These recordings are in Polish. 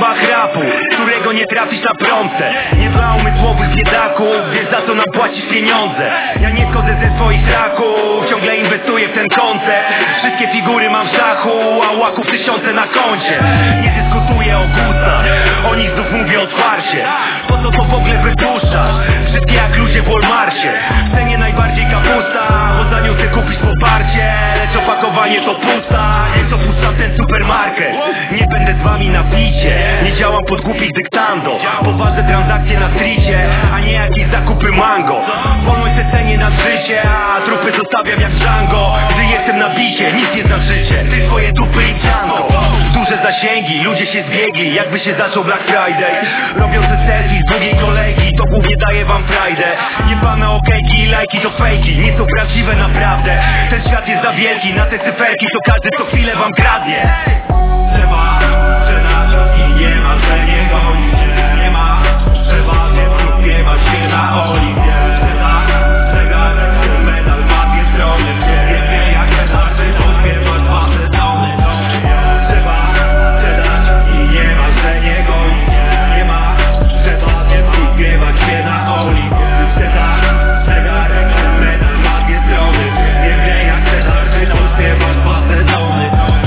szwach rapu, którego nie trafisz na prądce. Nie dla umysłowych biedaków, wiesz za co nam płacisz pieniądze. Ja nie schodzę ze swoich raków, ciągle inwestuję w ten koncert. Wszystkie figury mam w szachu, a łaków tysiące na koncie. Nie dyskutuję o gustach, o nich znów mówię otwarcie. Po co to w ogóle wypuszczasz? Wszystkie jak ludzie w Walmarcie. W cenie najbardziej kapusta, bo za nią chcę kupić poparcie. Lecz opakowanie to pusta, więc opuszczam ten supermarket. Nie będę z wami na picie, nie działam pod głupich dyktando. Poważne transakcje na stricie, a nie jakieś zakupy mango. Wolność se cenię nad życie, a trupy zostawiam jak Django. Gdy jestem na bicie, nic nie znaczycie, ty swoje dupy i Django. Duże zasięgi, ludzie się zbiegli, jakby się zaczął Black Friday. Robią se selfie z drugiej kolejki, to głównie daje wam frajdę. Jebane okejki i lajki to fejki, nie są prawdziwe naprawdę. Ten świat jest za wielki, na te cyferki to każdy co chwilę wam kradnie. Trzeba sprzedać i nie ma, że nie goni się. Nie ma, trzeba nie śpiewać się na oliwie. Zegarek, medal ma dwie strony. Nie wie jak wystarczy, to śpiewać dwa sezony. Trzeba sprzedać i nie ma, że nie goni się. Nie ma, trzeba nie śpiewać się na oliwie. Zegarek, medal ma dwie strony. Nie wie jak wystarczy, to śpiewać dwa sezony.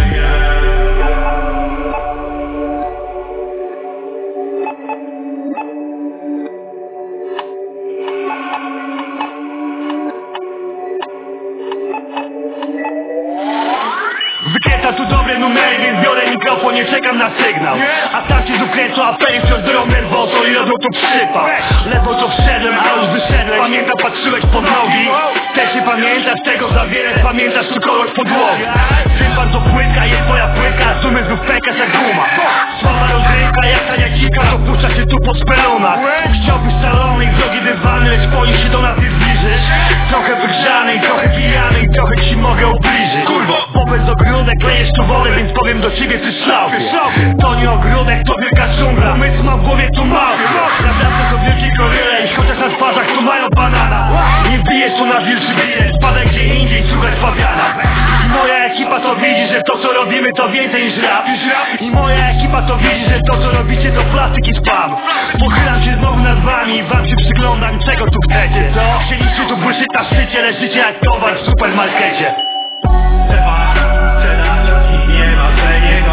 Wykręca tu dobre numery, więc biorę mikrofon, nie czekam na sygnał. A tak się zukręcą afery, wciąż biorą nerwoso i robią tu przypał. Ledwo co wszedłem, a już wyszedłem. Pamiętam, patrzyłeś pod nogi. Też nie pamiętasz tego za wiele, pamiętasz tu kolor podłogi. Sypan to płytka, jest twoja płytka, sumy znów pękasz jak guma. Słaba rozrywka, jak tania dzika, to puszcza się tu po spelonach. Chciałbyś szalony i drogi dywany, lecz boisz się do nas nie zbliżysz. Trochę wygrzany i trochę pijany i trochę ci mogę ubliżyć. Bo bez ogródek klejesz tu wolę, więc powiem do ciebie ty szlaufie. To nie ogródek, to wielka dżungla, umysł mam w głowie tu mały. Naprawdę to wielkie goryle i chociaż na twarzach tu mają banana. Nie bijesz tu na wilczy bilet, spadaj gdzie indziej, słuchaj Fabiana. I moja ekipa to widzi, że to co robimy to więcej niż rap. I moja ekipa to widzi, że to co robicie to plastyk i spam. Pochylam się znowu nad wami i wam się przyglądam, czego tu chcecie. Chcieliście tu błyszczyć na szczycie, leżycie jak towar w supermarkecie. Trzeba sprzedać i nie ma, że nie